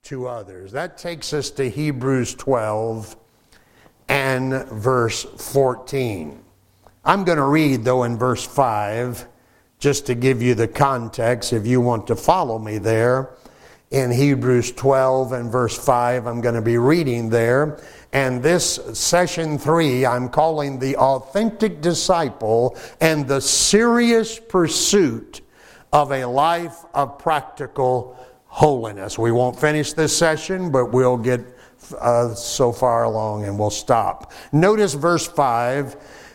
to others. That takes us to Hebrews 12 and verse 14. I'm going to read, though, in verse 5, just to give you the context, if you want to follow me there. In Hebrews 12 and verse 5, I'm going to be reading there. And this session 3, I'm calling the authentic disciple and the serious pursuit of a life of practical holiness. We won't finish this session, but we'll get so far along and we'll stop. Notice verse 5.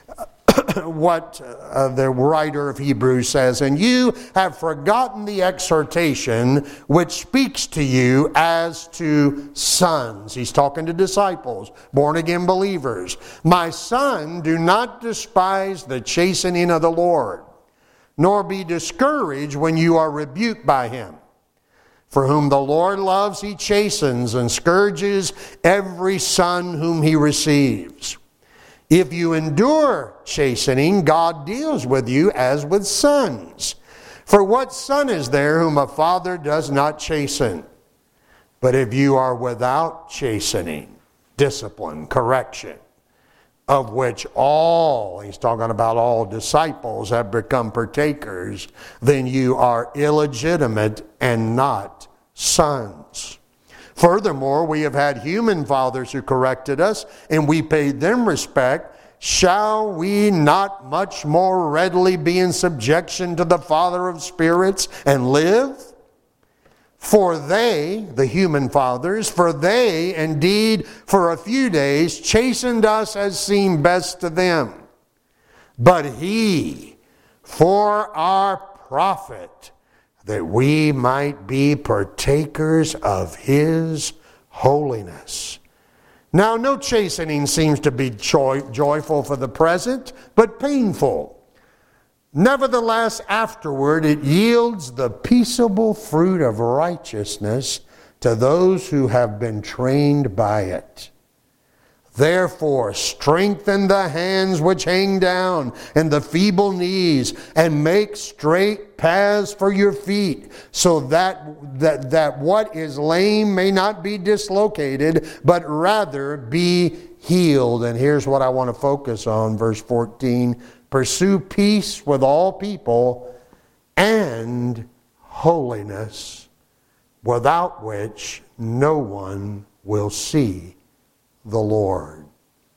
What the writer of Hebrews says, and you have forgotten the exhortation which speaks to you as to sons. He's talking to disciples, born-again believers. My son, do not despise the chastening of the Lord, nor be discouraged when you are rebuked by him. For whom the Lord loves, he chastens and scourges every son whom he receives. If you endure chastening, God deals with you as with sons. For what son is there whom a father does not chasten? But if you are without chastening, discipline, correction, of which all, he's talking about all disciples, have become partakers, then you are illegitimate and not sons. Furthermore, we have had human fathers who corrected us, and we paid them respect. Shall we not much more readily be in subjection to the Father of spirits and live? For they, the human fathers, for they indeed for a few days chastened us as seemed best to them. But he, for our profit, that we might be partakers of his holiness. Now, no chastening seems to be joyful for the present, but painful. Nevertheless, afterward it yields the peaceable fruit of righteousness to those who have been trained by it. Therefore, strengthen the hands which hang down and the feeble knees, and make straight paths for your feet, so that what is lame may not be dislocated, but rather be healed. And here's what I want to focus on, verse 14. Pursue peace with all people and holiness, without which no one will see the Lord.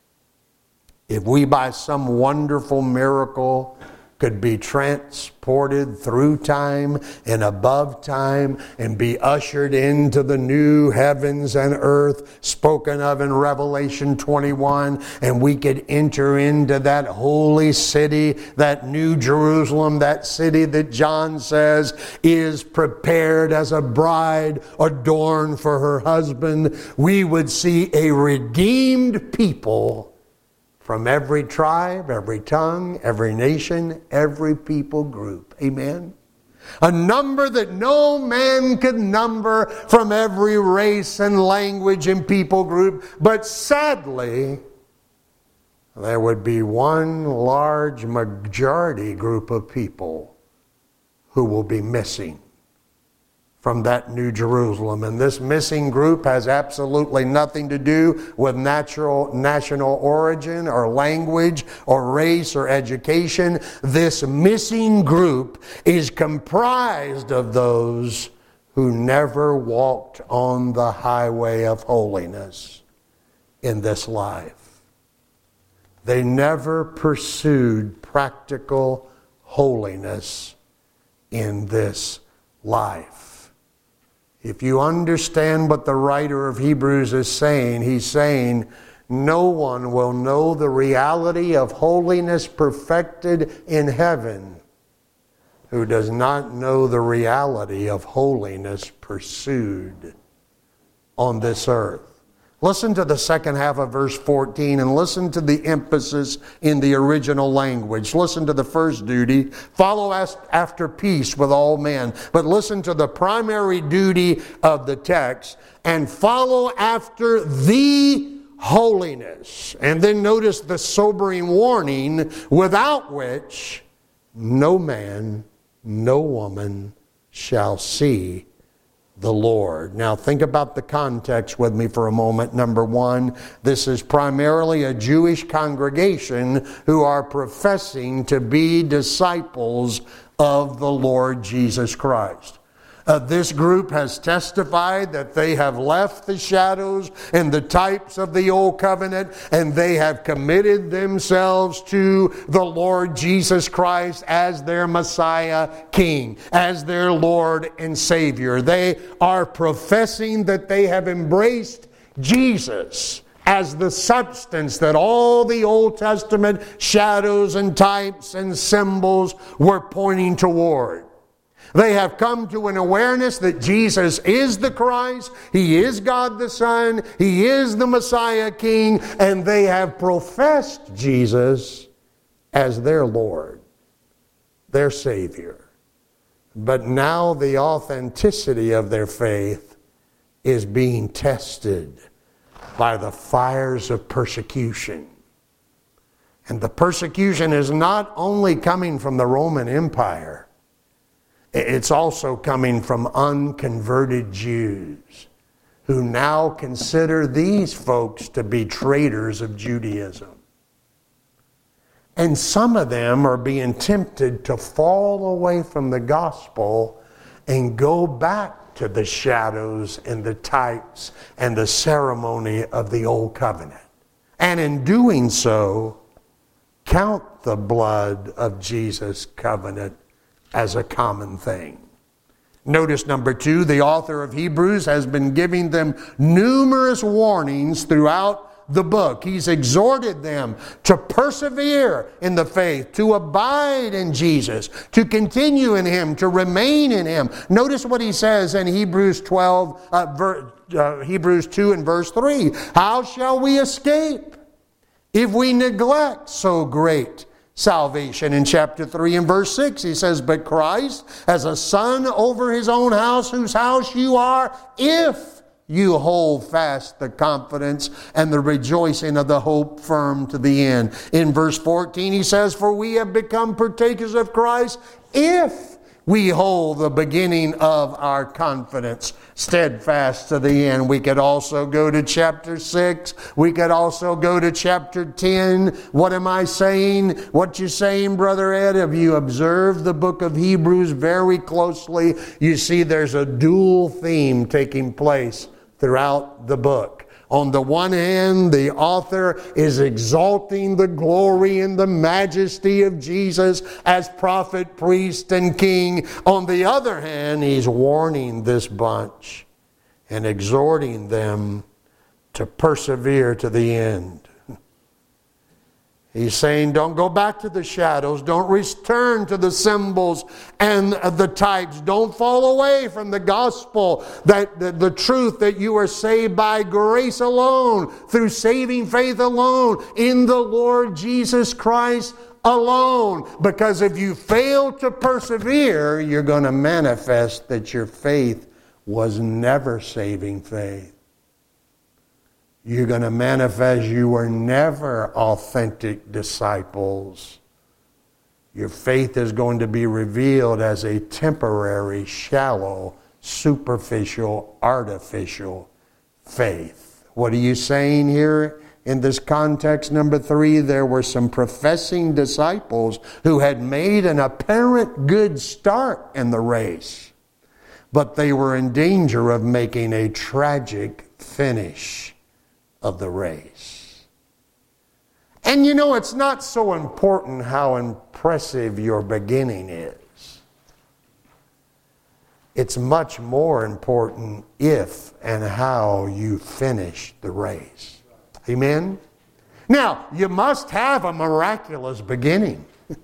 If we by some wonderful miracle could be transported through time and above time and be ushered into the new heavens and earth spoken of in Revelation 21, and we could enter into that holy city, that new Jerusalem, that city that John says is prepared as a bride adorned for her husband, we would see a redeemed people from every tribe, every tongue, every nation, every people group. Amen? A number that no man could number, from every race and language and people group. But sadly, there would be one large majority group of people who will be missing from that new Jerusalem. And this missing group has absolutely nothing to do with national origin or language or race or education. This missing group is comprised of those who never walked on the highway of holiness in this life. They never pursued practical holiness in this life. If you understand what the writer of Hebrews is saying, he's saying no one will know the reality of holiness perfected in heaven who does not know the reality of holiness pursued on this earth. Listen to the second half of verse 14 and listen to the emphasis in the original language. Listen to the first duty, follow after peace with all men. But listen to the primary duty of the text, and follow after the holiness. And then notice the sobering warning, without which no man, no woman shall see the Lord. Now think about the context with me for a moment. Number one, this is primarily a Jewish congregation who are professing to be disciples of the Lord Jesus Christ. This group has testified that they have left the shadows and the types of the old covenant, and they have committed themselves to the Lord Jesus Christ as their Messiah King, as their Lord and Savior. They are professing that they have embraced Jesus as the substance that all the Old Testament shadows and types and symbols were pointing toward. They have come to an awareness that Jesus is the Christ, He is God the Son, He is the Messiah King, and they have professed Jesus as their Lord, their Savior. But now the authenticity of their faith is being tested by the fires of persecution. And the persecution is not only coming from the Roman Empire, it's also coming from unconverted Jews who now consider these folks to be traitors of Judaism. And some of them are being tempted to fall away from the gospel and go back to the shadows and the types and the ceremony of the old covenant. And in doing so, count the blood of Jesus' covenant as a common thing. Notice number two, the author of Hebrews has been giving them numerous warnings throughout the book. He's exhorted them to persevere in the faith, to abide in Jesus, to continue in Him, to remain in Him. Notice what he says in Hebrews 2 and verse 3. How shall we escape if we neglect so great salvation? In chapter 3 and verse 6, he says, but Christ as a son over His own house, whose house you are, if you hold fast the confidence and the rejoicing of the hope firm to the end. In verse 14, he says, for we have become partakers of Christ if we hold the beginning of our confidence steadfast to the end. We could also go to chapter 6. We could also go to chapter 10. What am I saying? What you saying, Brother Ed? If you observe the book of Hebrews very closely, you see there's a dual theme taking place throughout the book. On the one hand, the author is exalting the glory and the majesty of Jesus as prophet, priest, and king. On the other hand, he's warning this bunch and exhorting them to persevere to the end. He's saying, don't go back to the shadows. Don't return to the symbols and the types. Don't fall away from the gospel, that the truth that you are saved by grace alone, through saving faith alone, in the Lord Jesus Christ alone. Because if you fail to persevere, you're going to manifest that your faith was never saving faith. You're going to manifest you were never authentic disciples. Your faith is going to be revealed as a temporary, shallow, superficial, artificial faith. What are you saying here in this context? Number 3, there were some professing disciples who had made an apparent good start in the race, but they were in danger of making a tragic finish of the race. And you know, it's not so important how impressive your beginning is. It's much more important if and how you finish the race. Amen? Now, you must have a miraculous beginning.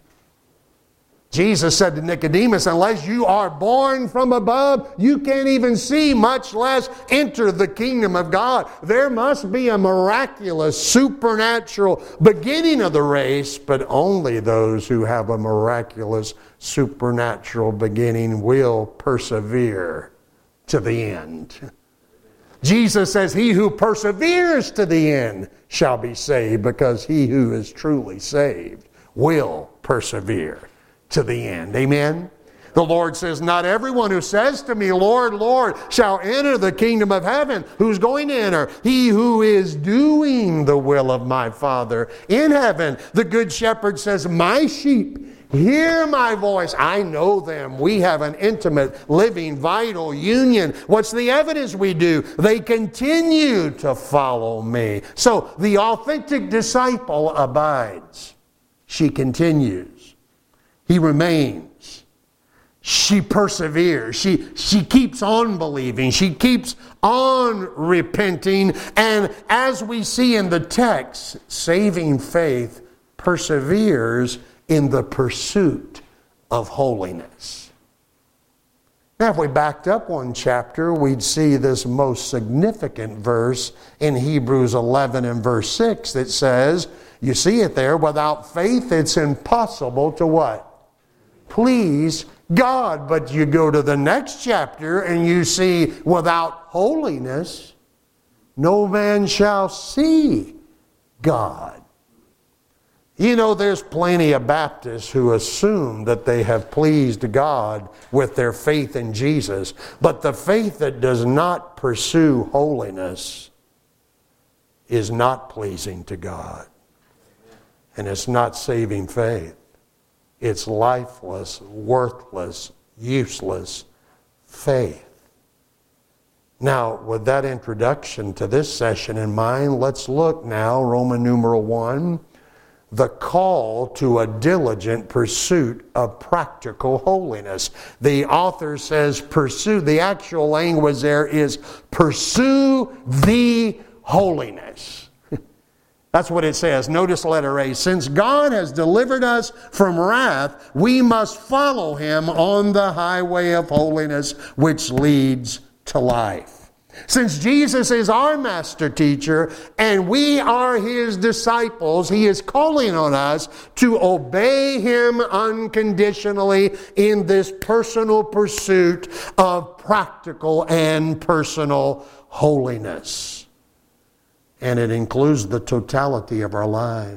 Jesus said to Nicodemus, unless you are born from above, you can't even see, much less enter the kingdom of God. There must be a miraculous, supernatural beginning of the race, but only those who have a miraculous, supernatural beginning will persevere to the end. Jesus says, he who perseveres to the end shall be saved, because he who is truly saved will persevere to the end. Amen? The Lord says, not everyone who says to me, Lord, Lord, shall enter the kingdom of heaven. Who's going to enter? He who is doing the will of my Father in heaven. The good shepherd says, my sheep hear my voice. I know them. We have an intimate, living, vital union. What's the evidence we do? They continue to follow me. So the authentic disciple abides. She continues. He remains. She perseveres. She keeps on believing. She keeps on repenting. And as we see in the text, saving faith perseveres in the pursuit of holiness. Now, if we backed up one chapter, we'd see this most significant verse in Hebrews 11 and verse 6 that says, you see it there, without faith it's impossible to what? Please God. But you go to the next chapter and you see, without holiness no man shall see God. You know, there's plenty of Baptists who assume that they have pleased God with their faith in Jesus. But the faith that does not pursue holiness is not pleasing to God. And it's not saving faith. It's lifeless, worthless, useless faith. Now, with that introduction to this session in mind, let's look now, Roman numeral 1, the call to a diligent pursuit of practical holiness. The author says pursue. The actual language there is pursue the holiness. That's what it says. Notice letter A. Since God has delivered us from wrath, we must follow Him on the highway of holiness, which leads to life. Since Jesus is our master teacher and we are His disciples, He is calling on us to obey Him unconditionally in this personal pursuit of practical and personal holiness. And it includes the totality of our lives.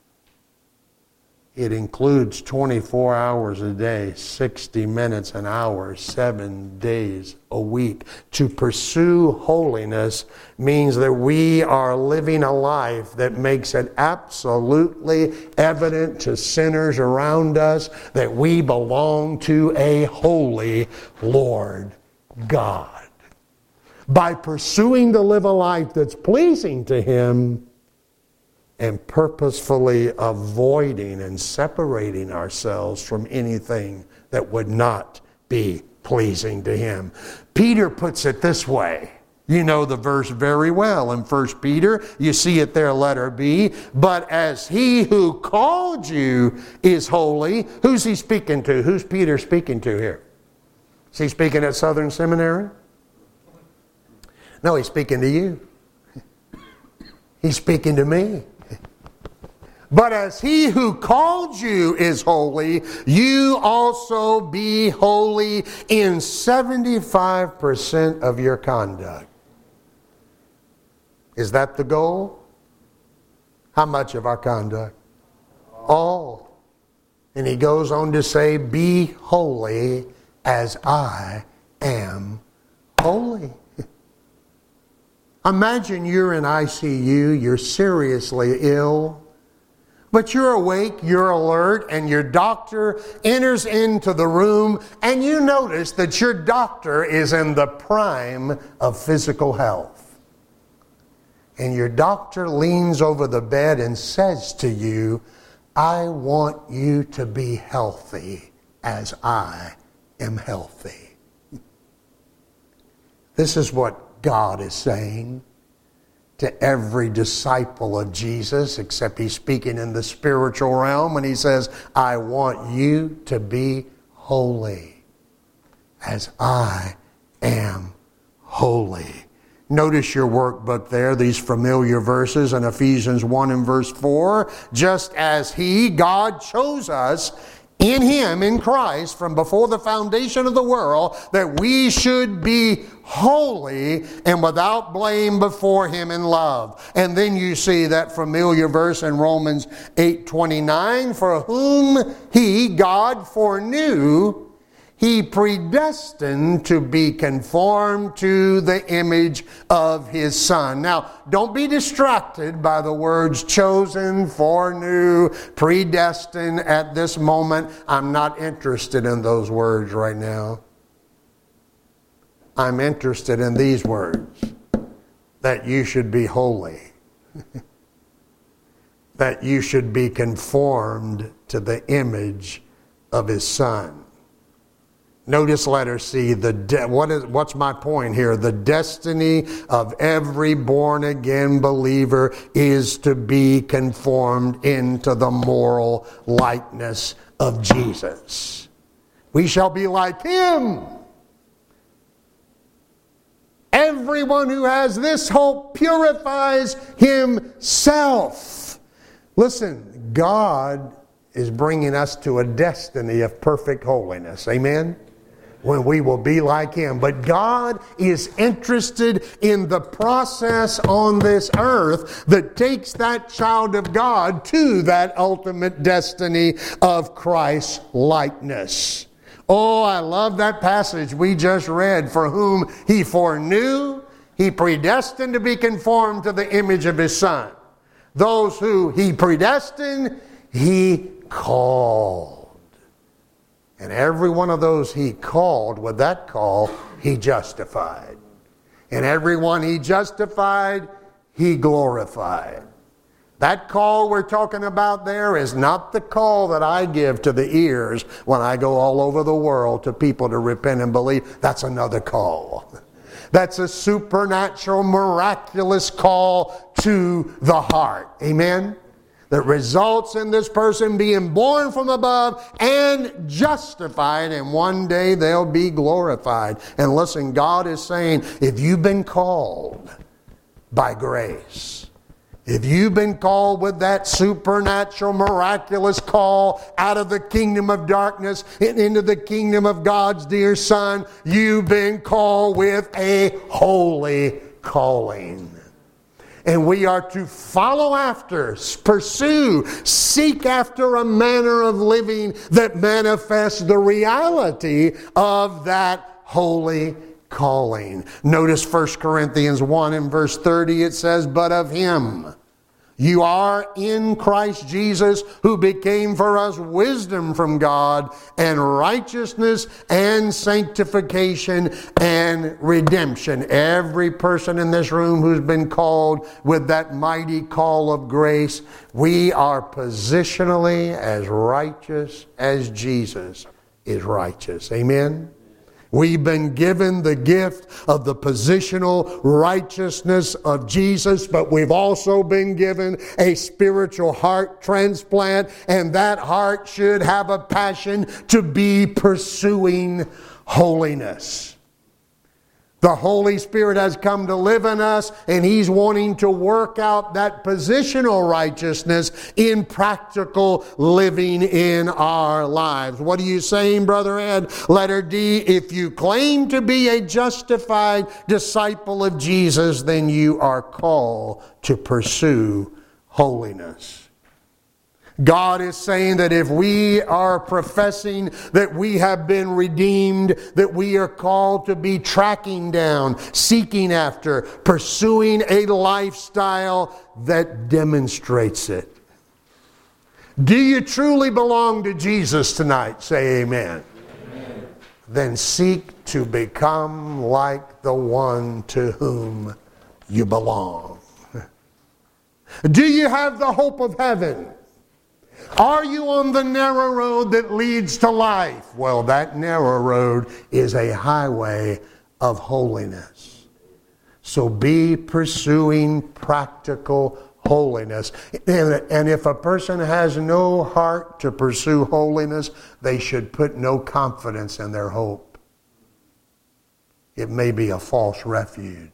It includes 24 hours a day, 60 minutes an hour, 7 days a week. To pursue holiness means that we are living a life that makes it absolutely evident to sinners around us that we belong to a holy Lord God. By pursuing to live a life that's pleasing to Him, and purposefully avoiding and separating ourselves from anything that would not be pleasing to Him. Peter puts it this way. You know the verse very well in 1 Peter. You see it there, letter B. But as He who called you is holy. Who's he speaking to? Who's Peter speaking to here? Is he speaking at Southern Seminary? No, he's speaking to you. He's speaking to me. But as He who called you is holy, you also be holy in 75% of your conduct. Is that the goal? How much of our conduct? All. And he goes on to say, be holy as I am holy. Imagine you're in ICU, you're seriously ill. But you're awake, you're alert, and your doctor enters into the room, and you notice that your doctor is in the prime of physical health. And your doctor leans over the bed and says to you, I want you to be healthy as I am healthy. This is what God is saying to every disciple of Jesus, except He's speaking in the spiritual realm, and He says, I want you to be holy as I am holy. Notice your workbook there, these familiar verses in Ephesians 1 and verse 4. Just as He, God, chose us in Him, in Christ, from before the foundation of the world, that we should be holy and without blame before Him in love. And then you see that familiar verse in Romans 8:29, for whom He, God, foreknew, He predestined to be conformed to the image of His Son. Now, don't be distracted by the words chosen, foreknew, predestined at this moment. I'm not interested in those words right now. I'm interested in these words, that you should be holy, that you should be conformed to the image of His Son. Notice letter C, what's my point here? The destiny of every born-again believer is to be conformed into the moral likeness of Jesus. We shall be like Him. Everyone who has this hope purifies himself. Listen, God is bringing us to a destiny of perfect holiness. Amen? When we will be like Him. But God is interested in the process on this earth that takes that child of God to that ultimate destiny of Christ's likeness. Oh, I love that passage we just read. For whom He foreknew, He predestined to be conformed to the image of His Son. Those who He predestined, He called. And every one of those He called, with that call, He justified. And every one He justified, He glorified. That call we're talking about there is not the call that I give to the ears when I go all over the world to people to repent and believe. That's another call. That's a supernatural, miraculous call to the heart. Amen? That results in this person being born from above and justified, and one day they'll be glorified. And listen, God is saying, if you've been called by grace, if you've been called with that supernatural, miraculous call out of the kingdom of darkness and into the kingdom of God's dear Son, you've been called with a holy calling. And we are to follow after, pursue, seek after a manner of living that manifests the reality of that holy calling. Notice 1 Corinthians 1 and verse 30, it says, but of Him you are in Christ Jesus, who became for us wisdom from God and righteousness and sanctification and redemption. Every person in this room who's been called with that mighty call of grace, we are positionally as righteous as Jesus is righteous. Amen? We've been given the gift of the positional righteousness of Jesus, but we've also been given a spiritual heart transplant, and that heart should have a passion to be pursuing holiness. The Holy Spirit has come to live in us, and He's wanting to work out that positional righteousness in practical living in our lives. What are you saying, Brother Ed? Letter D, if you claim to be a justified disciple of Jesus, then you are called to pursue holiness. God is saying that if we are professing that we have been redeemed, that we are called to be tracking down, seeking after, pursuing a lifestyle that demonstrates it. Do you truly belong to Jesus tonight? Say amen. Amen. Then seek to become like the one to whom you belong. Do you have the hope of heaven? Are you on the narrow road that leads to life? Well, that narrow road is a highway of holiness. So be pursuing practical holiness. And if a person has no heart to pursue holiness, they should put no confidence in their hope. It may be a false refuge.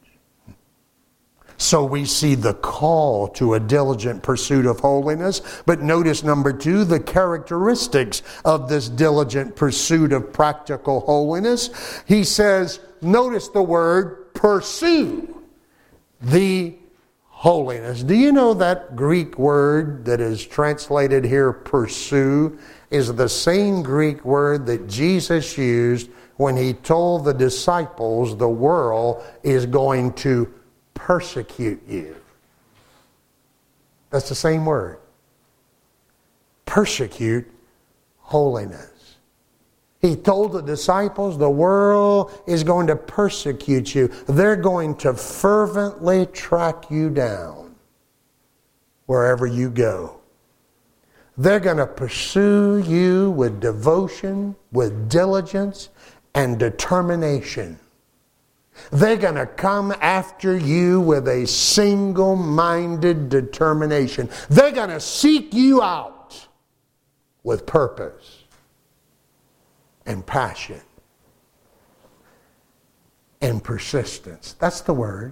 So we see the call to a diligent pursuit of holiness. But notice number 2, the characteristics of this diligent pursuit of practical holiness. He says, notice the word pursue the holiness. Do you know that Greek word that is translated here, pursue, is the same Greek word that Jesus used when he told the disciples the world is going to persecute you? That's the same word. Persecute holiness. He told the disciples the world is going to persecute you. They're going to fervently track you down wherever you go. They're going to pursue you with devotion, with diligence, and determination. They're going to come after you with a single-minded determination. They're going to seek you out with purpose and passion and persistence. That's the word.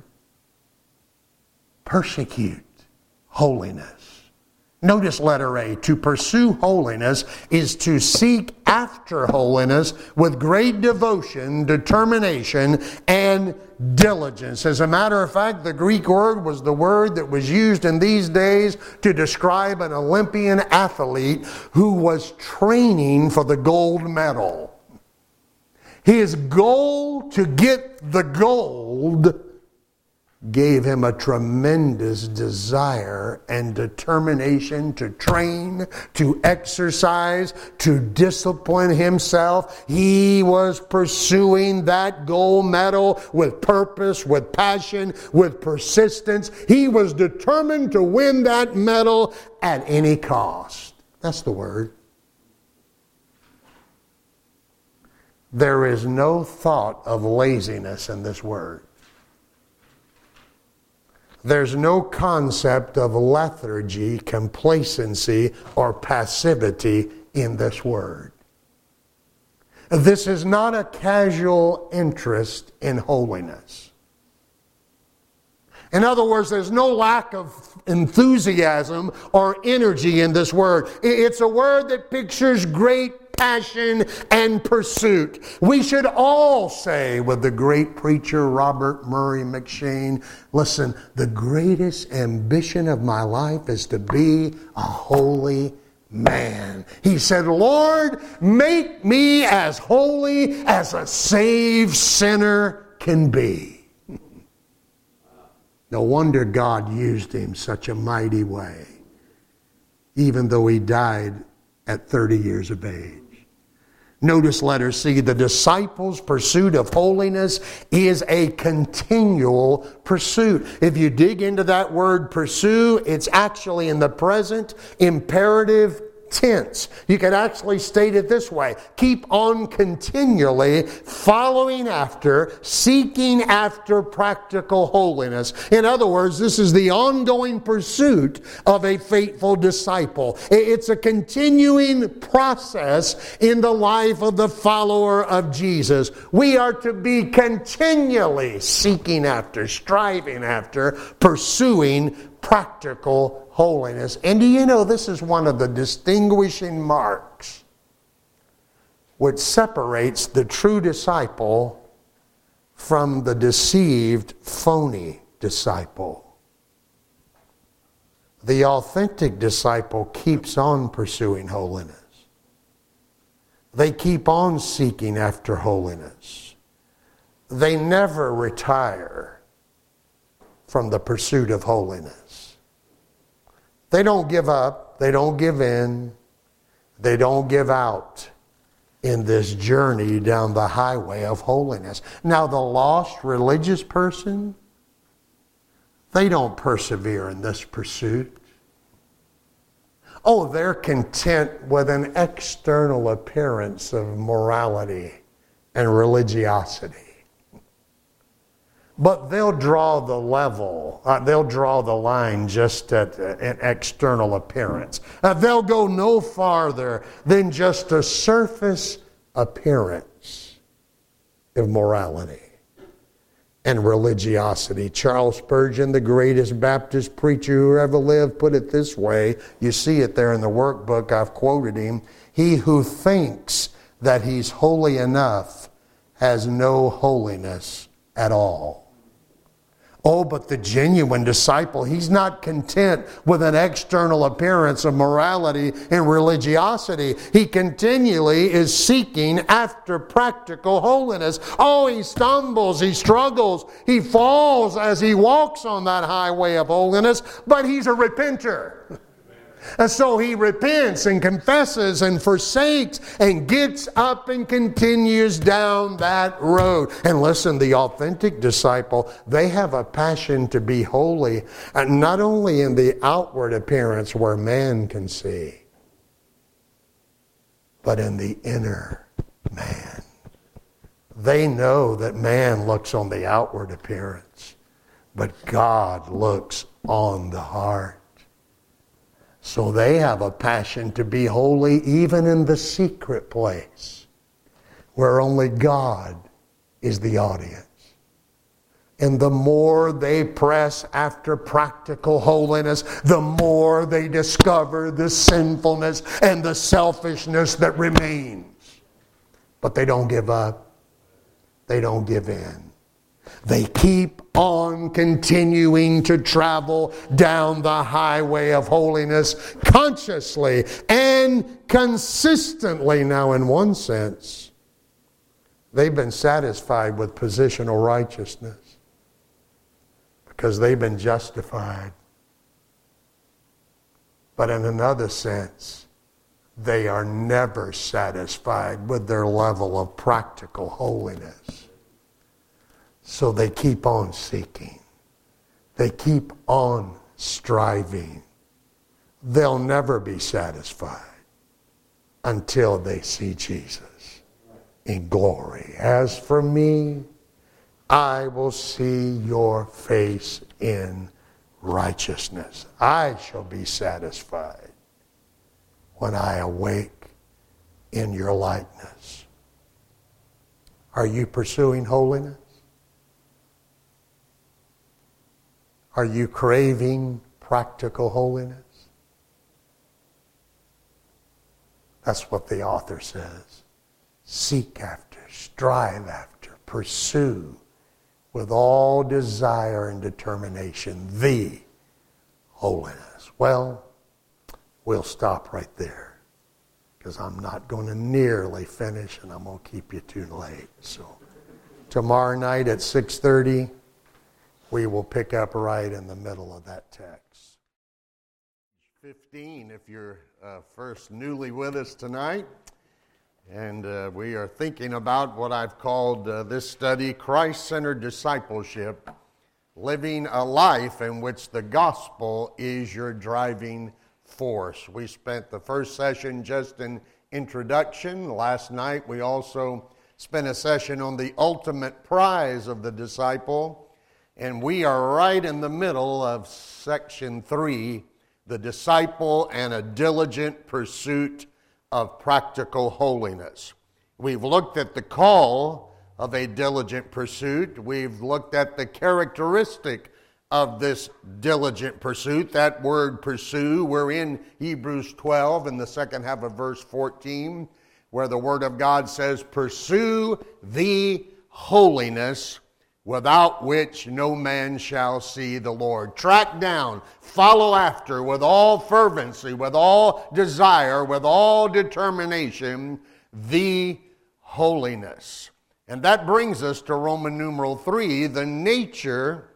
Persecute holiness. Notice letter A. To pursue holiness is to seek after holiness with great devotion, determination, and diligence. As a matter of fact, the Greek word was the word that was used in these days to describe an Olympian athlete who was training for the gold medal. His goal to get the gold gave him a tremendous desire and determination to train, to exercise, to discipline himself. He was pursuing that gold medal with purpose, with passion, with persistence. He was determined to win that medal at any cost. That's the word. There is no thought of laziness in this word. There's no concept of lethargy, complacency, or passivity in this word. This is not a casual interest in holiness. In other words, there's no lack of enthusiasm or energy in this word. It's a word that pictures great passion and pursuit. We should all say with the great preacher Robert Murray McCheyne, listen, the greatest ambition of my life is to be a holy man. He said, Lord, make me as holy as a saved sinner can be. No wonder God used him such a mighty way, even though he died at 30 years of age. Notice letter C, the disciples' pursuit of holiness is a continual pursuit. If you dig into that word pursue, it's actually in the present imperative tense. You could actually state it this way: keep on continually following after, seeking after practical holiness. In other words, this is the ongoing pursuit of a faithful disciple. It's a continuing process in the life of the follower of Jesus. We are to be continually seeking after, striving after, pursuing practical holiness. And do you know this is one of the distinguishing marks which separates the true disciple from the deceived, phony disciple? The authentic disciple keeps on pursuing holiness. They keep on seeking after holiness. They never retire from the pursuit of holiness. They don't give up. They don't give in. They don't give out in this journey down the highway of holiness. Now, the lost religious person, they don't persevere in this pursuit. Oh, they're content with an external appearance of morality and religiosity. But they'll draw the line just at an external appearance. They'll go no farther than just a surface appearance of morality and religiosity. Charles Spurgeon, the greatest Baptist preacher who ever lived, put it this way. You see it there in the workbook. I've quoted him. He who thinks that he's holy enough has no holiness at all. Oh, but the genuine disciple, he's not content with an external appearance of morality and religiosity. He continually is seeking after practical holiness. Oh, he stumbles, he struggles, he falls as he walks on that highway of holiness, but he's a repenter. And so he repents and confesses and forsakes and gets up and continues down that road. And listen, the authentic disciple, they have a passion to be holy, and not only in the outward appearance where man can see, but in the inner man. They know that man looks on the outward appearance, but God looks on the heart. So they have a passion to be holy even in the secret place where only God is the audience. And the more they press after practical holiness, the more they discover the sinfulness and the selfishness that remains. But they don't give up. They don't give in. They keep on continuing to travel down the highway of holiness consciously and consistently. Now, in one sense, they've been satisfied with positional righteousness because they've been justified. But in another sense, they are never satisfied with their level of practical holiness. So they keep on seeking. They keep on striving. They'll never be satisfied until they see Jesus in glory. As for me, I will see your face in righteousness. I shall be satisfied when I awake in your likeness. Are you pursuing holiness? Are you craving practical holiness? That's what the author says. Seek after, strive after, pursue with all desire and determination the holiness. Well, we'll stop right there because I'm not going to nearly finish and I'm going to keep you too late. So tomorrow night at 6:30, we will pick up right in the middle of that text. 15, if you're first newly with us tonight. And we are thinking about what I've called this study, Christ-centered discipleship, living a life in which the gospel is your driving force. We spent the first session just in introduction. Last night we also spent a session on the ultimate prize of the disciple. And we are right in the middle of section 3, the disciple and a diligent pursuit of practical holiness. We've looked at the call of a diligent pursuit. We've looked at the characteristic of this diligent pursuit. That word pursue, we're in Hebrews 12 in the second half of verse 14, where the Word of God says, pursue the holiness without which no man shall see the Lord. Track down, follow after with all fervency, with all desire, with all determination, the holiness. And that brings us to Roman numeral 3, the nature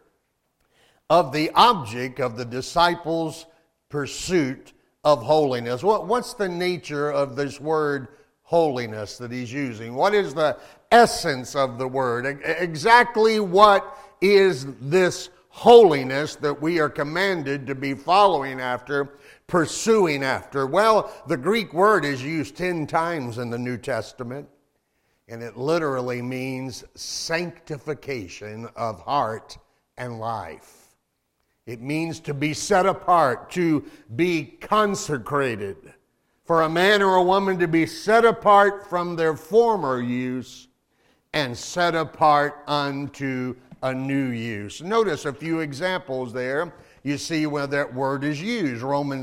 of the object of the disciples' pursuit of holiness. What's the nature of this word holiness that he's using? What is the essence of the word? Exactly what is this holiness that we are commanded to be following after, pursuing after? Well, the Greek word is used 10 times in the New Testament, and it literally means sanctification of heart and life. It means to be set apart, to be consecrated. For a man or a woman to be set apart from their former use and set apart unto a new use. Notice a few examples there. You see where that word is used. Romans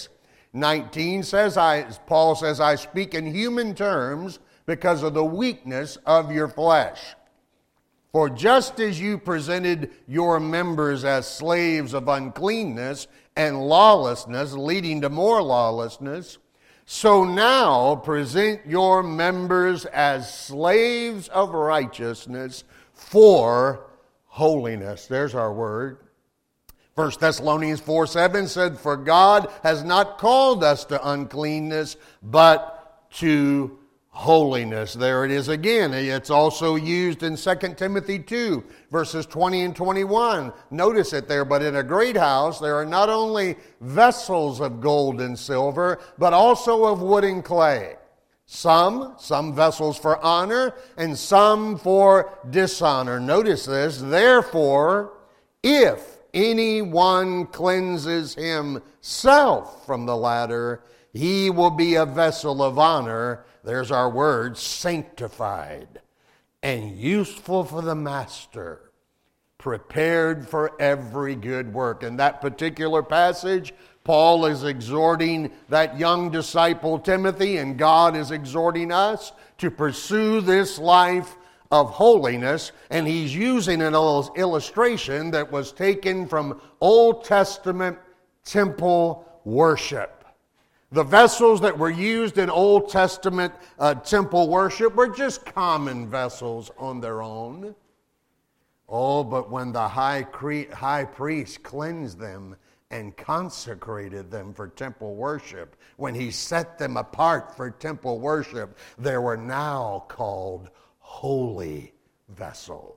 6:19 says, Paul says, I speak in human terms because of the weakness of your flesh. For just as you presented your members as slaves of uncleanness and lawlessness, leading to more lawlessness, so now present your members as slaves of righteousness for holiness. There's our word. 1 Thessalonians 4:7 said, For God has not called us to uncleanness, but to holiness. There it is again. It's also used in 2 Timothy 2, verses 20 and 21. Notice it there. But in a great house there are not only vessels of gold and silver, but also of wood and clay. Some vessels for honor, and some for dishonor. Notice this. Therefore, if anyone cleanses himself from the latter, he will be a vessel of honor. There's our word, sanctified and useful for the master, prepared for every good work. In that particular passage, Paul is exhorting that young disciple Timothy, and God is exhorting us to pursue this life of holiness, and he's using an illustration that was taken from Old Testament temple worship. The vessels that were used in Old Testament temple worship were just common vessels on their own. Oh, but when the high priest cleansed them and consecrated them for temple worship, when he set them apart for temple worship, they were now called holy vessels.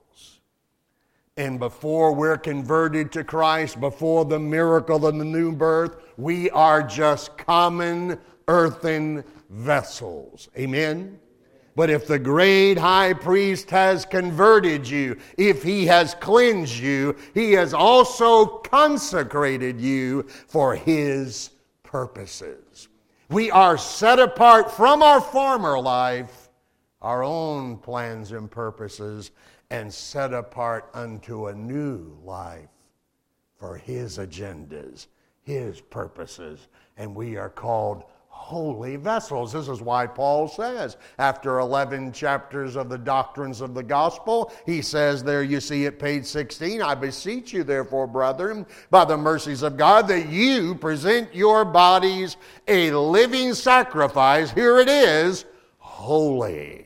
And before we're converted to Christ, before the miracle of the new birth, we are just common earthen vessels. Amen? But if the great high priest has converted you, if he has cleansed you, he has also consecrated you for his purposes. We are set apart from our former life, our own plans and purposes, and set apart unto a new life for his agendas, his purposes. And we are called holy vessels. This is why Paul says, after 11 chapters of the doctrines of the gospel, he says there, you see at page 16, I beseech you therefore, brethren, by the mercies of God, that you present your bodies a living sacrifice, here it is, holy,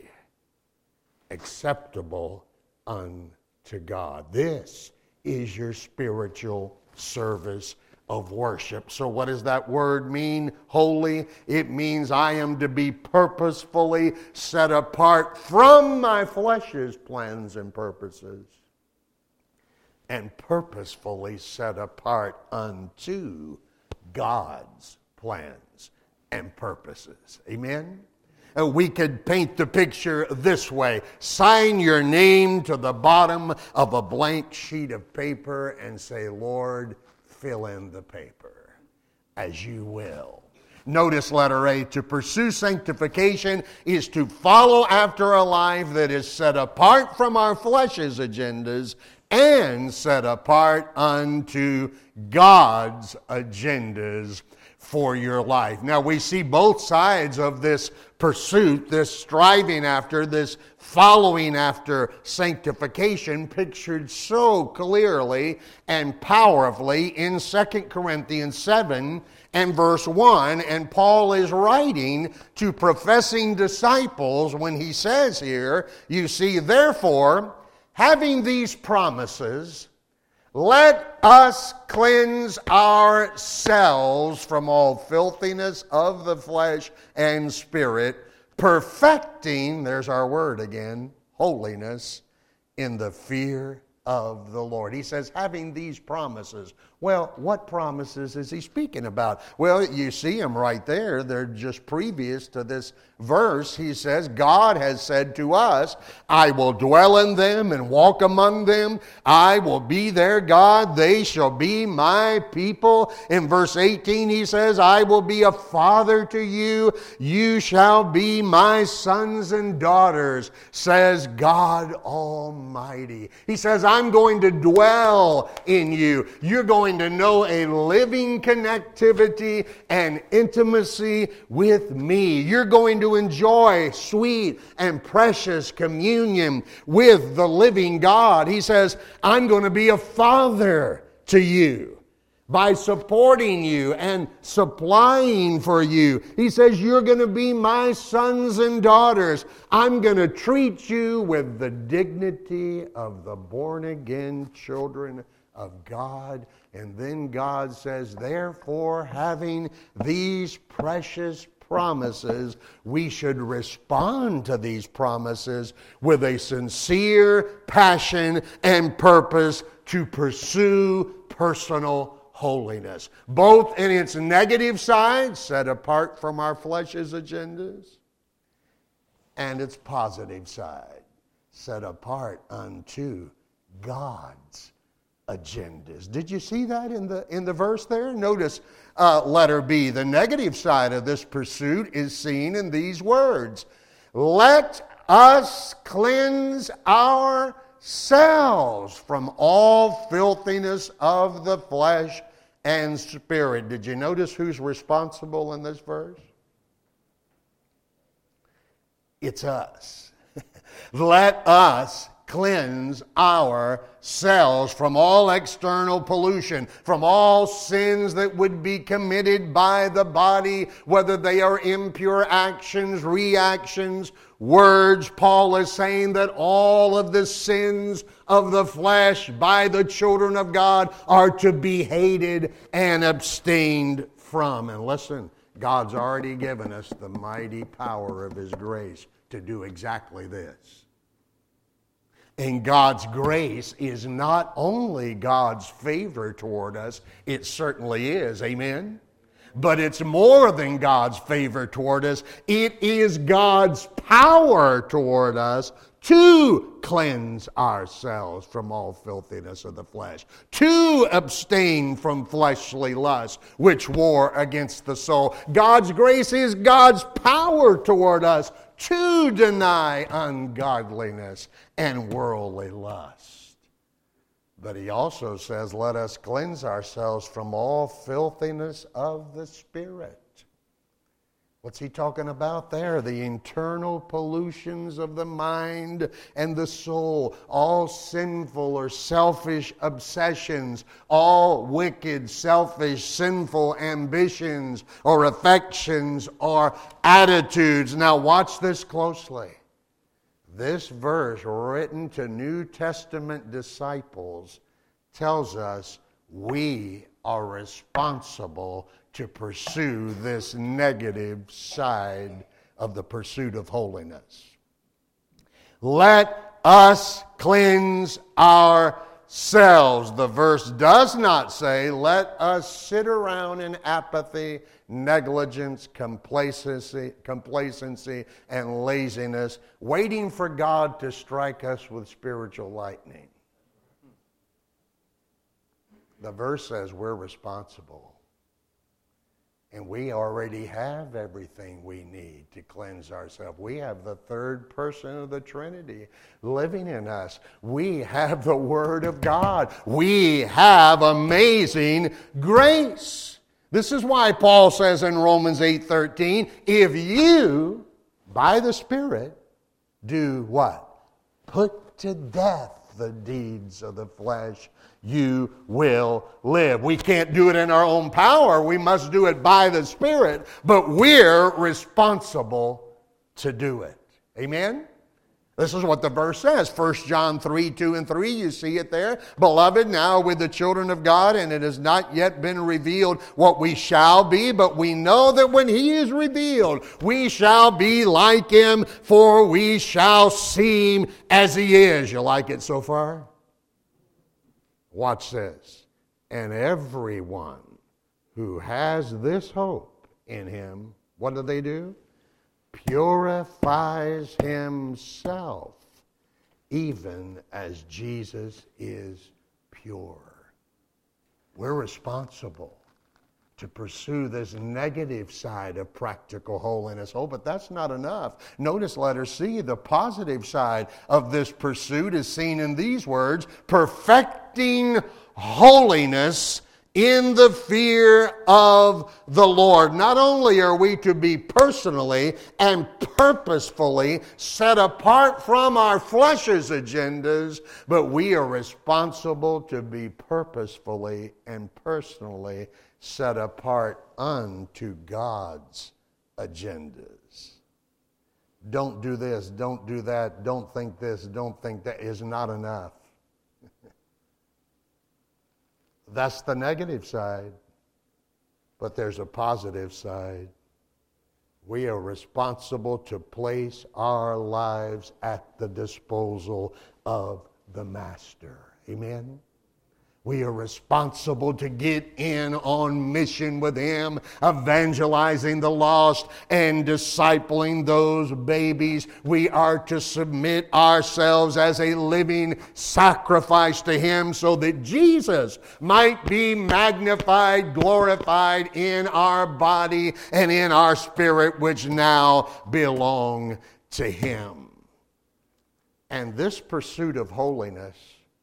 acceptable unto God. This is your spiritual service of worship. So what does that word mean, holy? It means I am to be purposefully set apart from my flesh's plans and purposes, and purposefully set apart unto God's plans and purposes. Amen? We could paint the picture this way. Sign your name to the bottom of a blank sheet of paper and say, Lord, fill in the paper as you will. Notice letter A, to pursue sanctification is to follow after a life that is set apart from our flesh's agendas and set apart unto God's agendas for your life. Now we see both sides of this pursuit, this striving after, this following after sanctification pictured so clearly and powerfully in 2 Corinthians 7 and verse 1. And Paul is writing to professing disciples when he says here, you see, therefore, having these promises, let us cleanse ourselves from all filthiness of the flesh and spirit, perfecting, there's our word again, holiness in the fear of the Lord. He says, having these promises. Well, what promises is he speaking about? Well, you see them right there. They're just previous to this verse. He says, God has said to us, I will dwell in them and walk among them. I will be their God. They shall be my people. In verse 18, he says, I will be a father to you. You shall be my sons and daughters, says God Almighty. He says, I'm going to dwell in you. You're going to know a living connectivity and intimacy with me. You're going to enjoy sweet and precious communion with the living God. He says, I'm going to be a father to you. By supporting you and supplying for you. He says, you're going to be my sons and daughters. I'm going to treat you with the dignity of the born-again children of God. And then God says, therefore, having these precious promises, we should respond to these promises with a sincere passion and purpose to pursue personal holiness, both in its negative side, set apart from our flesh's agendas, and its positive side, set apart unto God's agendas. Did you see that in the verse there? Notice letter B. The negative side of this pursuit is seen in these words. Let us cleanse ourselves from all filthiness of the flesh and spirit. Did you notice who's responsible in this verse? It's us. Let us cleanse ourselves from all external pollution, from all sins that would be committed by the body, whether they are impure actions, reactions, words. Paul is saying that all of the sins of the flesh by the children of God are to be hated and abstained from. And listen, God's already given us the mighty power of His grace to do exactly this. And God's grace is not only God's favor toward us, it certainly is, amen? But it's more than God's favor toward us. It is God's power toward us to cleanse ourselves from all filthiness of the flesh, to abstain from fleshly lusts which war against the soul. God's grace is God's power toward us to deny ungodliness and worldly lust. But He also says, let us cleanse ourselves from all filthiness of the spirit. What's He talking about there? The internal pollutions of the mind and the soul, all sinful or selfish obsessions, all wicked, selfish, sinful ambitions or affections or attitudes. Now watch this closely. This verse, written to New Testament disciples, tells us we are responsible to pursue this negative side of the pursuit of holiness. Let us cleanse ourselves. The verse does not say, let us sit around in apathy, negligence, complacency, and laziness, waiting for God to strike us with spiritual lightning. The verse says we're responsible. And we already have everything we need to cleanse ourselves. We have the third person of the Trinity living in us. We have the Word of God. We have amazing grace. This is why Paul says in Romans 8:13, if you, by the Spirit, do what? Put to death the deeds of the flesh, you will live. We can't do it in our own power. We must do it by the Spirit, but we're responsible to do it. Amen? This is what the verse says. 1 John 3:2-3, you see it there. Beloved, now with the children of God, and it has not yet been revealed what we shall be, but we know that when He is revealed, we shall be like Him, for we shall see Him as He is. You like it so far? Watch this. And everyone who has this hope in Him, what do? Purifies himself, even as Jesus is pure. We're responsible to pursue this negative side of practical holiness. Oh, but that's not enough. Notice letter C, the positive side of this pursuit is seen in these words: perfecting holiness in the fear of the Lord. Not only are we to be personally and purposefully set apart from our flesh's agendas, but we are responsible to be purposefully and personally set apart unto God's agendas. Don't do this, don't do that, don't think this, don't think that is not enough. That's the negative side. But there's a positive side. We are responsible to place our lives at the disposal of the Master. Amen? We are responsible to get in on mission with Him, evangelizing the lost and discipling those babies. We are to submit ourselves as a living sacrifice to Him so that Jesus might be magnified, glorified in our body and in our spirit, which now belong to Him. And this pursuit of holiness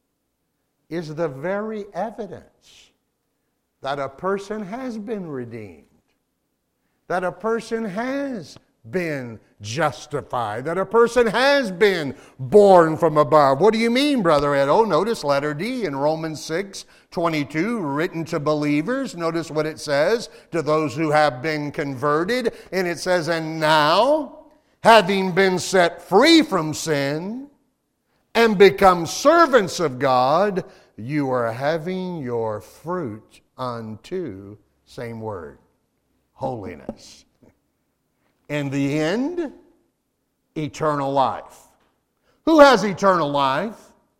is the very evidence that a person has been redeemed, that a person has been justified, that a person has been born from above. What do you mean, Brother Ed? Oh, notice letter D in Romans 6:22, written to believers. Notice what it says, to those who have been converted. And it says, and now, having been set free from sin and become servants of God, you are having your fruit unto, same word, holiness. In the end, eternal life. Who has eternal life?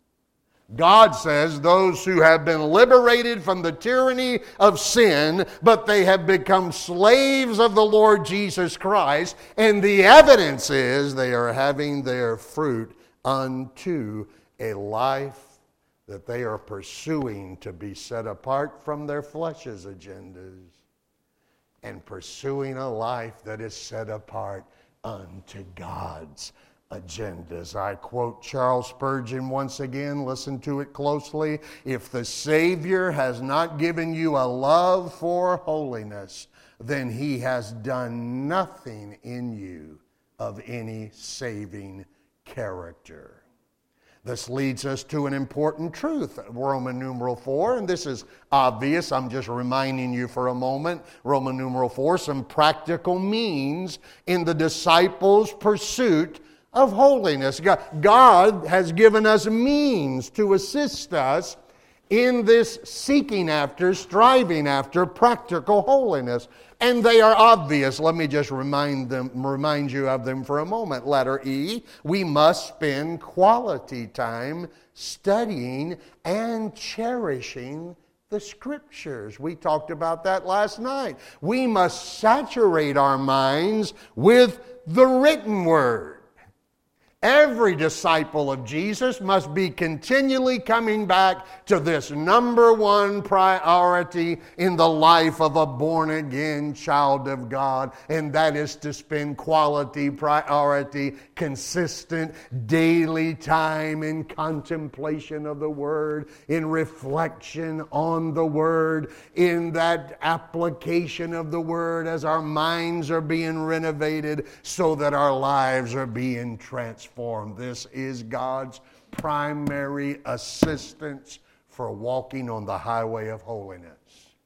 God says those who have been liberated from the tyranny of sin, but they have become slaves of the Lord Jesus Christ, and the evidence is they are having their fruit unto a life that they are pursuing to be set apart from their flesh's agendas and pursuing a life that is set apart unto God's agendas. I quote Charles Spurgeon once again. Listen to it closely. If the Savior has not given you a love for holiness, then He has done nothing in you of any saving character. This leads us to an important truth, Roman numeral 4, and this is obvious. I'm just reminding you for a moment. Roman numeral 4, some practical means in the disciples' pursuit of holiness. God has given us means to assist us in this seeking after, striving after practical holiness. And they are obvious. Let me just remind you of them for a moment. Letter E, we must spend quality time studying and cherishing the Scriptures. We talked about that last night. We must saturate our minds with the written Word. Every disciple of Jesus must be continually coming back to this number one priority in the life of a born-again child of God, and that is to spend quality, priority, consistent, daily time in contemplation of the Word, in reflection on the Word, in that application of the Word as our minds are being renovated so that our lives are being transformed. This is God's primary assistance for walking on the highway of holiness.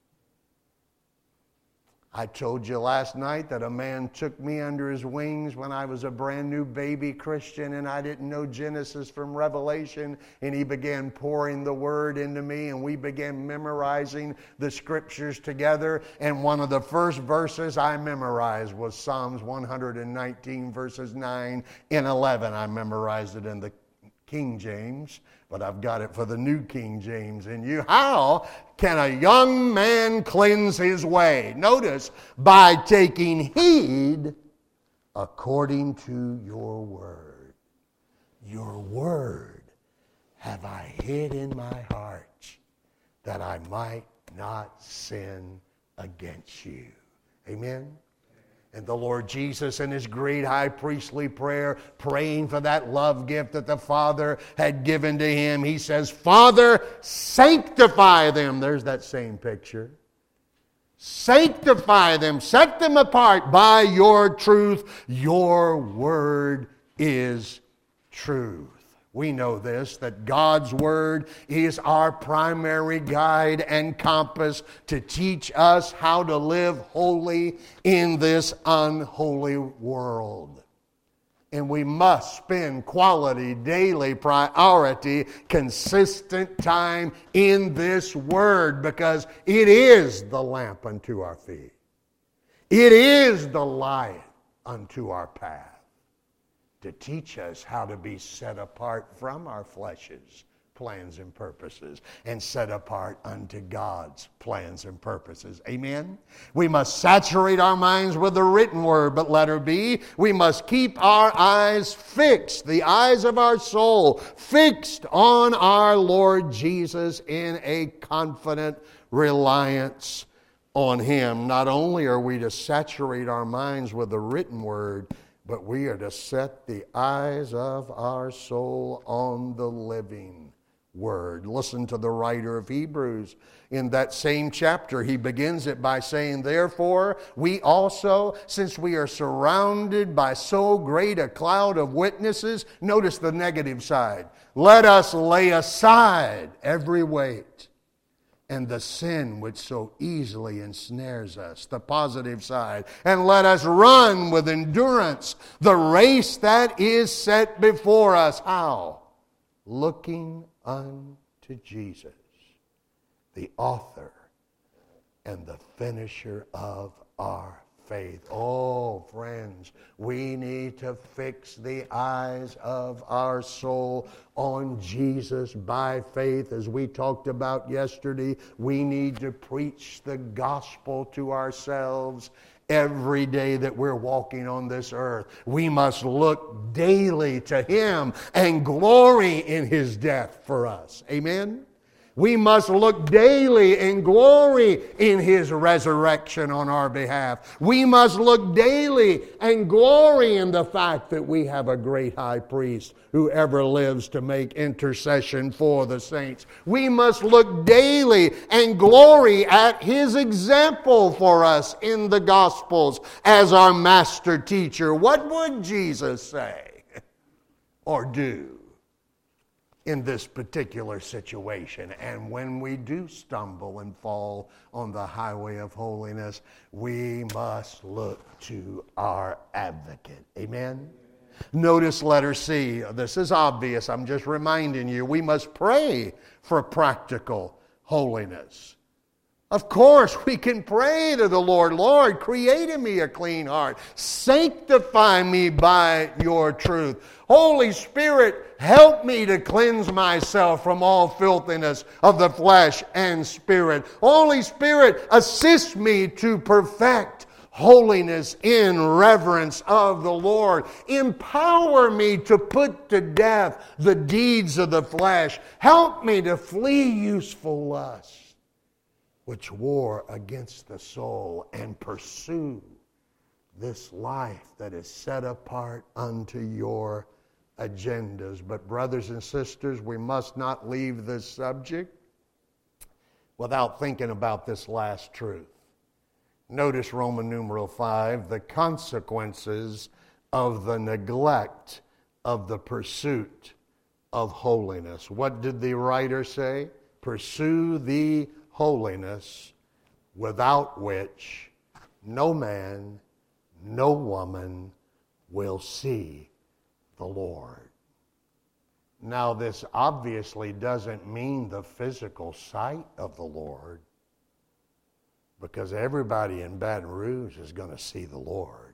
I told you last night that a man took me under his wings when I was a brand new baby Christian and I didn't know Genesis from Revelation, and he began pouring the Word into me and we began memorizing the Scriptures together, and one of the first verses I memorized was Psalms 119 verses 9 and 11. I memorized it in the King James, but I've got it for the New King James in you. How can a young man cleanse his way? Notice, by taking heed according to your word. Your word have I hid in my heart that I might not sin against you. Amen? And the Lord Jesus in his great high priestly prayer, praying for that love gift that the Father had given to him, he says, Father, sanctify them. There's that same picture. Sanctify them, set them apart by your truth. Your word is truth. We know this, that God's Word is our primary guide and compass to teach us how to live holy in this unholy world. And we must spend quality, daily, priority, consistent time in this Word because it is the lamp unto our feet. It is the light unto our path, to teach us how to be set apart from our flesh's plans and purposes and set apart unto God's plans and purposes. Amen? We must saturate our minds with the written word, but letter B, we must keep our eyes fixed, the eyes of our soul, fixed on our Lord Jesus in a confident reliance on Him. Not only are we to saturate our minds with the written word, but we are to set the eyes of our soul on the living word. Listen to the writer of Hebrews. In that same chapter, he begins it by saying, Therefore, we also, since we are surrounded by so great a cloud of witnesses, notice the negative side, let us lay aside every weight and the sin which so easily ensnares us, the positive side, and let us run with endurance the race that is set before us. How? Looking unto Jesus, the author and the finisher of our faith. Oh, friends, we need to fix the eyes of our soul on Jesus by faith. As we talked about yesterday, we need to preach the gospel to ourselves every day that we're walking on this earth. We must look daily to Him and glory in His death for us. Amen? We must look daily and glory in His resurrection on our behalf. We must look daily and glory in the fact that we have a great high priest who ever lives to make intercession for the saints. We must look daily and glory at His example for us in the Gospels as our master teacher. What would Jesus say or do in this particular situation? And when we do stumble and fall on the highway of holiness, we must look to our advocate. Amen? Notice letter C. This is obvious. I'm just reminding you. We must pray for practical holiness. Of course, we can pray to the Lord, Lord, create in me a clean heart. Sanctify me by your truth. Holy Spirit, help me to cleanse myself from all filthiness of the flesh and spirit. Holy Spirit, assist me to perfect holiness in reverence of the Lord. Empower me to put to death the deeds of the flesh. Help me to flee useful lusts, which war against the soul, and pursue this life that is set apart unto your agendas. But brothers and sisters, we must not leave this subject without thinking about this last truth. Notice Roman numeral 5, the consequences of the neglect of the pursuit of holiness. What did the writer say? Pursue the holiness without which no man, no woman will see the Lord. Now, this obviously doesn't mean the physical sight of the Lord, because everybody in Baton Rouge is going to see the Lord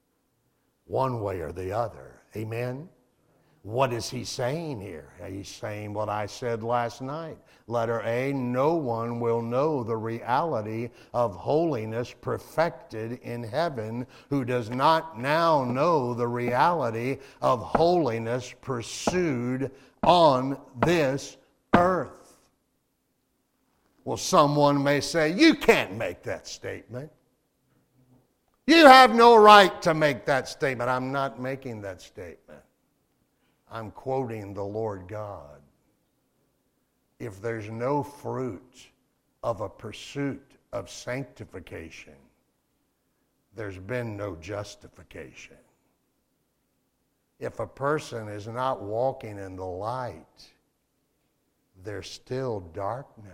one way or the other. Amen? What is he saying here? He's saying what I said last night. Letter A, no one will know the reality of holiness perfected in heaven who does not now know the reality of holiness pursued on this earth. Well, someone may say, you can't make that statement. You have no right to make that statement. I'm not making that statement. I'm quoting the Lord God. If there's no fruit of a pursuit of sanctification, there's been no justification. If a person is not walking in the light, there's still darkness.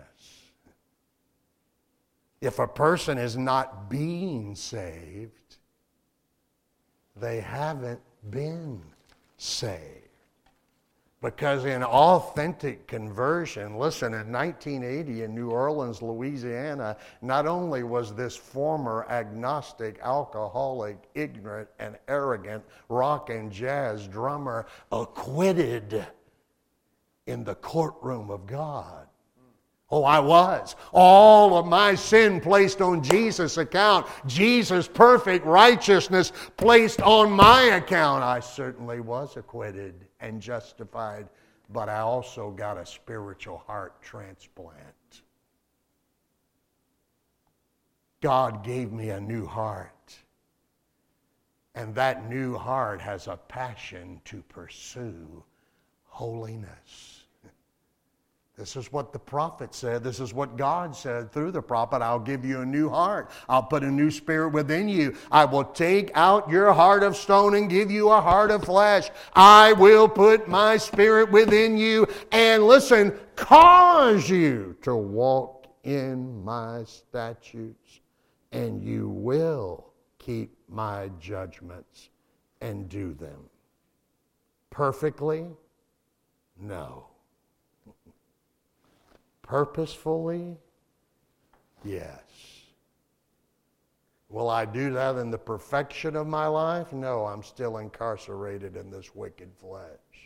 If a person is not being saved, they haven't been saved. Because in authentic conversion, listen, in 1980 in New Orleans, Louisiana, not only was this former agnostic, alcoholic, ignorant, and arrogant rock and jazz drummer acquitted in the courtroom of God. Oh, I was. All of my sin placed on Jesus' account. Jesus' perfect righteousness placed on my account. I certainly was acquitted and justified, but I also got a spiritual heart transplant. God gave me a new heart, and that new heart has a passion to pursue holiness. This is what the prophet said. This is what God said through the prophet. I'll give you a new heart. I'll put a new spirit within you. I will take out your heart of stone and give you a heart of flesh. I will put my spirit within you and, listen, cause you to walk in my statutes, and you will keep my judgments and do them. Perfectly? No. Purposefully? Yes. Will I do that in the perfection of my life? No, I'm still incarcerated in this wicked flesh.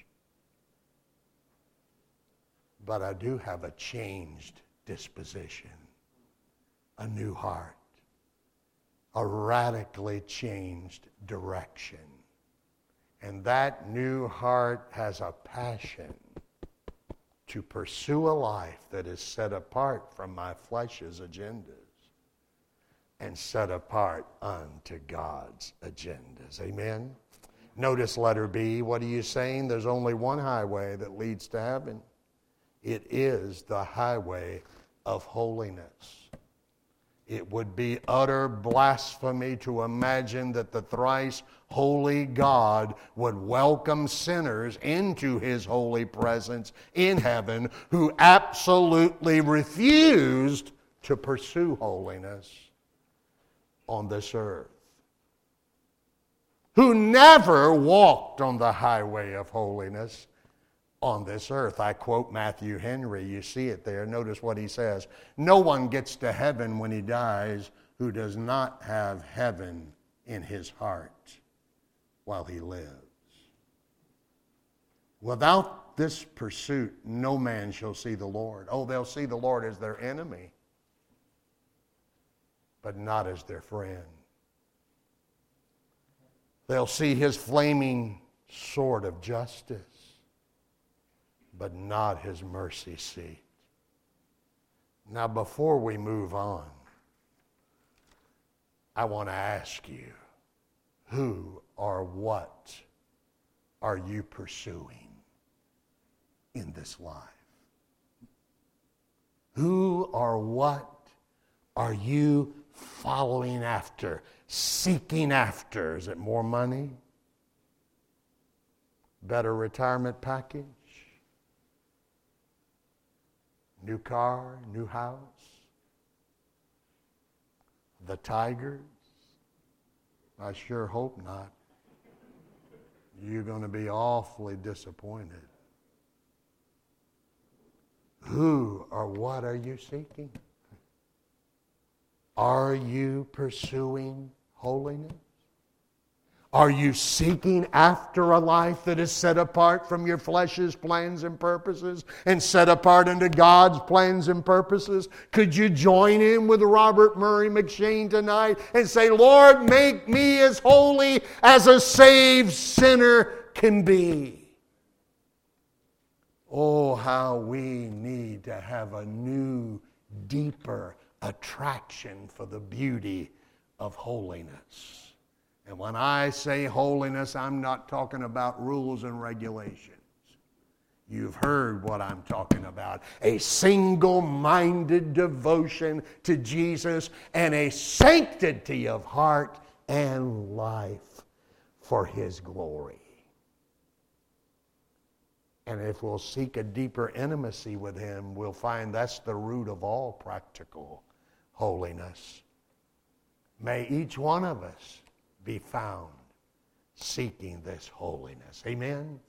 But I do have a changed disposition, a new heart, a radically changed direction. And that new heart has a passion to pursue a life that is set apart from my flesh's agendas and set apart unto God's agendas. Amen? Notice letter B. What are you saying? There's only one highway that leads to heaven. It is the highway of holiness. It would be utter blasphemy to imagine that the thrice holy God would welcome sinners into his holy presence in heaven who absolutely refused to pursue holiness on this earth, who never walked on the highway of holiness on this earth. I quote Matthew Henry. You see it there. Notice what he says. No one gets to heaven when he dies who does not have heaven in his heart while he lives. Without this pursuit, no man shall see the Lord. Oh, they'll see the Lord as their enemy, but not as their friend. They'll see his flaming sword of justice, but not his mercy seat. Now, before we move on, I want to ask you, who or what are you pursuing in this life? Who or what are you following after, seeking after? Is it more money? Better retirement package? New car, new house? The Tigers? I sure hope not. You're going to be awfully disappointed. Who or what are you seeking? Are you pursuing holiness? Are you seeking after a life that is set apart from your flesh's plans and purposes and set apart unto God's plans and purposes? Could you join in with Robert Murray McCheyne tonight and say, Lord, make me as holy as a saved sinner can be? Oh, how we need to have a new deeper attraction for the beauty of holiness. And when I say holiness, I'm not talking about rules and regulations. You've heard what I'm talking about. A single-minded devotion to Jesus and a sanctity of heart and life for His glory. And if we'll seek a deeper intimacy with Him, we'll find that's the root of all practical holiness. May each one of us be found seeking this holiness. Amen?